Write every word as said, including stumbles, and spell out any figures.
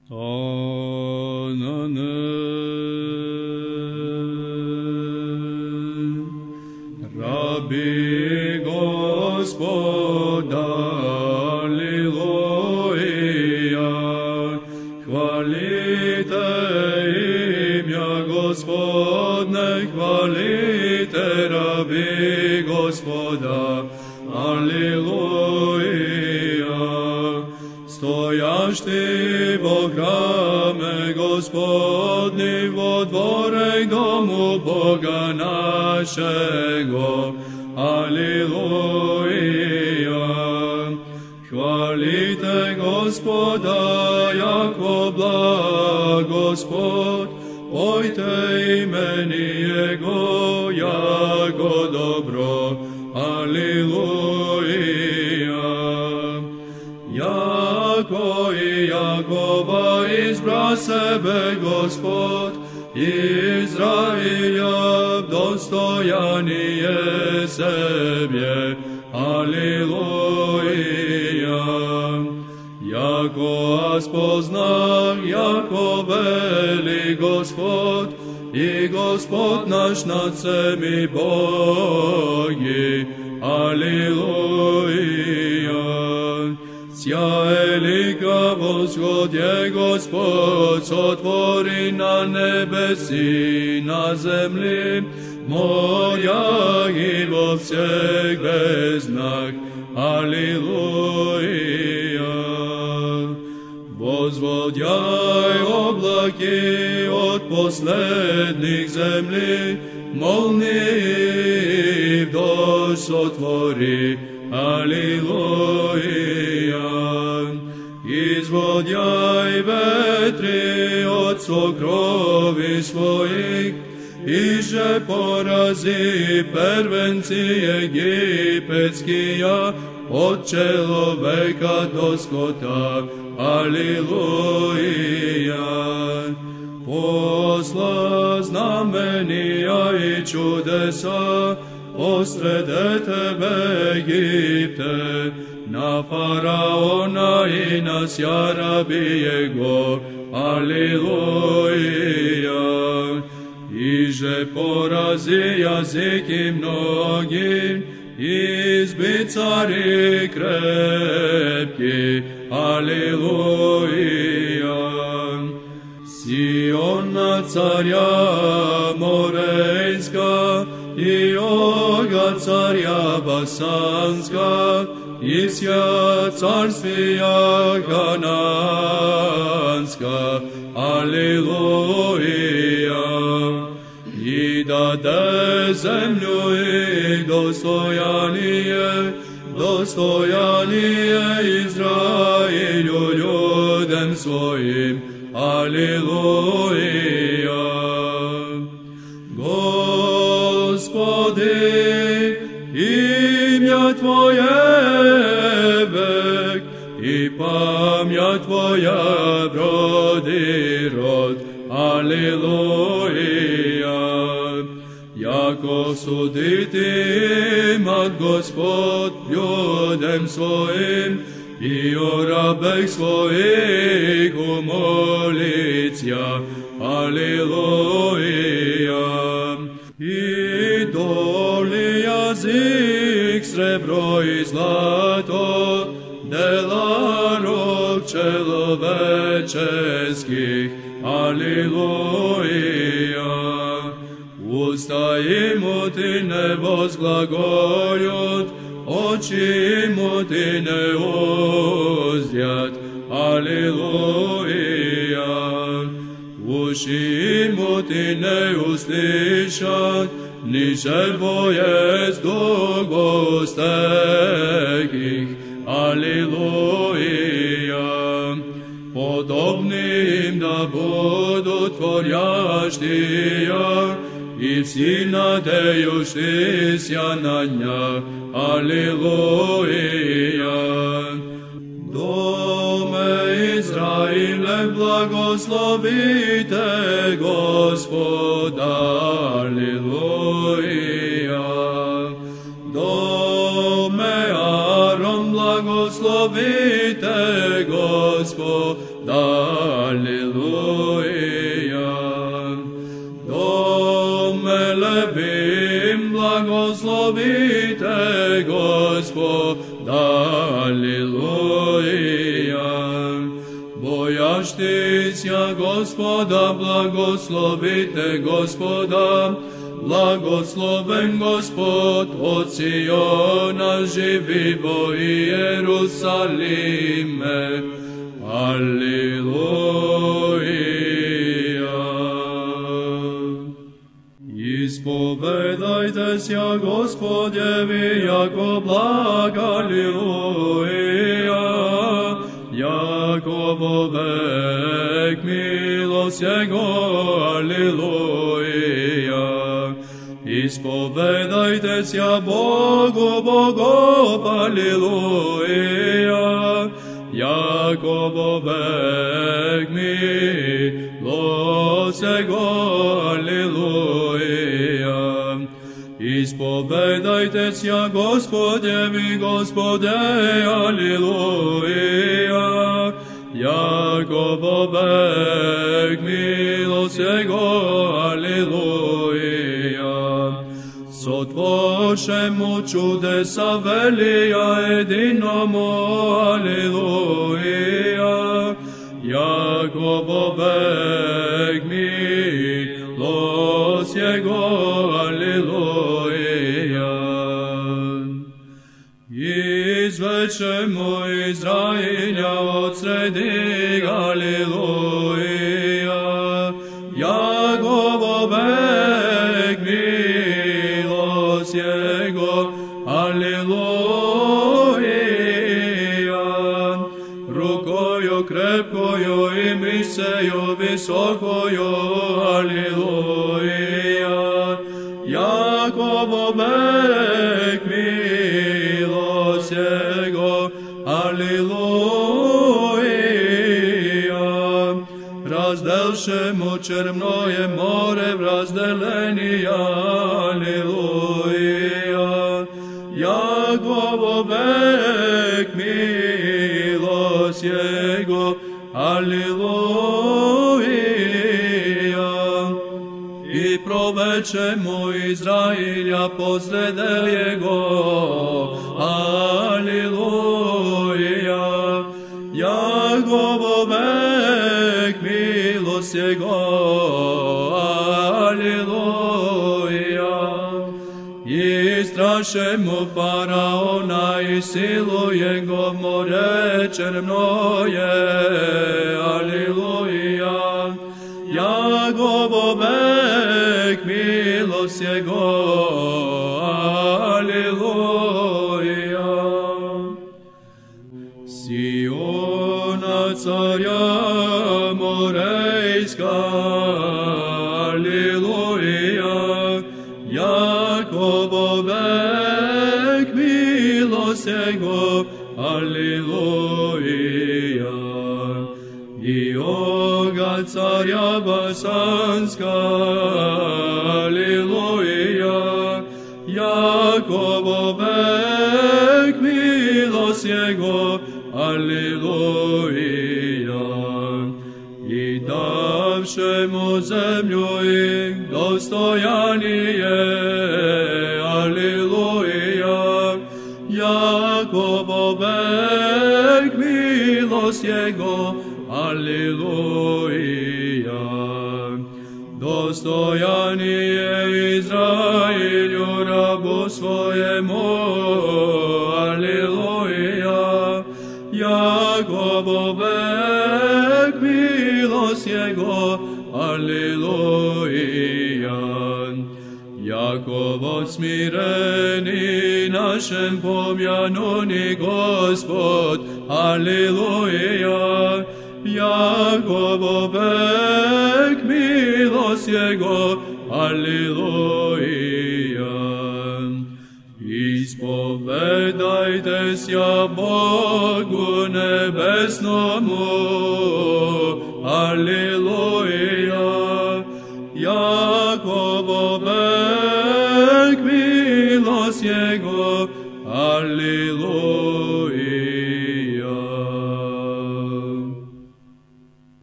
Amen. Rabi Gospoda, aleluja, hvalite imja Gospodne, hvalite rabi Gospoda, aleluja. Stojaš ti vo hrame Gospodni, vo dvore domu Boga našego, aleluja. Hvalite Gospoda, jako blag Gospod, pojte imeni Jego, jako dobro, aleluja. Jako i Jakova izbra sebe Gospod, Izrailja dostojan je sebje, aleluja. Jako spoznah, jako veli Gospod, i Gospod naš nad svemi bogi, aleluja. Sjajlika voshod je Gospod, sotvori na nebesi, na zemlji, morja i vo všech beznah, aleluja. Vozvodjaj oblaki od poslednjih zemlji, molniv došť otvori, aleluja. Izvodjaj vetri od svog krovi svojih, iže porazi pervenci egipetskija, od čeloveka do skota, aleluja. Posla znamenija i čudesa, osrede tebe Egipte, na faraona i na sjarabijego, aleluja. Iže porazi jaziki mnogi, izbi cari krepki, aleluja. Siona carja morejska, i oga carja basanska, isja carstvija kananska, aleluja. I dade zemlju i dostojanije, dostojanije Izrailju ljudem svojim, aleluja. Gospodi, imja Tvoje vek, i pamja Tvoja brodi rod, aleluja. Jako suditi imat Gospod ljudem svojim, i o rabeh svojih umolicja, aleluja. I doli jazik srebro i zlato, dela rok čelovečeskih, aleluja. Usta imu ti ne vozglagoljut, oči imu ti ne uzdjat, aleluja. Uši imu ti ne uslišat, ni želbojest dugostekih, aleluja. Podobni im da budu tvorjaštija, i vsi nadejušti sja na nja, aleluja. Dome Izraile blagoslovite Gospoda, aleluja. Dome Aron blagoslovite Gospoda, Аллилуйя. Доме любим, благословите Господа, Аллилуйя. Боящийся Господа, благословите Господа, благословен Господ от Сиона, живи во Иерусалиме. Аллилуйя. Исповедайтесь, я Господеви, яко благ, Аллилуйя. Яко вовек милость Его, Аллилуйя. Исповедайтесь, я Богу богов, Аллилуйя. Яко вовек милость Его, Аллилуйя. Исповедайтесь, я Господеви, Господе, Аллилуйя. Яко вовек милость Его, Аллилуйя. Сотворшему чудеса велия единому, Аллилуйя. Яко вовек милость Его, Аллилуйя. Извлечемо Израиля от среди, Аллилуйя. Яко вовек милость Его, Аллилуйя. Рукою крепкою и миссею высокою, Аллилуйя. Яко вовек милость Его, Аллилуйя. Разделшему черное море в разделения, Аллилуйя. Яко вовек милость Его, Аллилуйя. И провечему Израиля посреде Его, Аллилуйя. Яко вовек милость Его, Аллилуйя. И страшему фараона и силу Его в море черное, Аллилуйя. Яко вовек милость Его, Аллилуйя. Сиона царя морейска, Аллилуйя. Яко вовек милость Его, Аллилуйя. Иога царя Басанска, Аллилуйя. Яко вовек милость Его, Аллилуйя. И давшему землю и достояние, Аллилуйя. Яко вовек милость Его, Аллилуйя. Достояние Израилю рабу своему, Аллилуйя. Яко вовек милость Его, Аллилуйя. Яко во смирении нашем помянуни Господ, Аллилуйя. Яко вовек милость Его, Аллилуйя. Исповедайтесь я Богу небесному,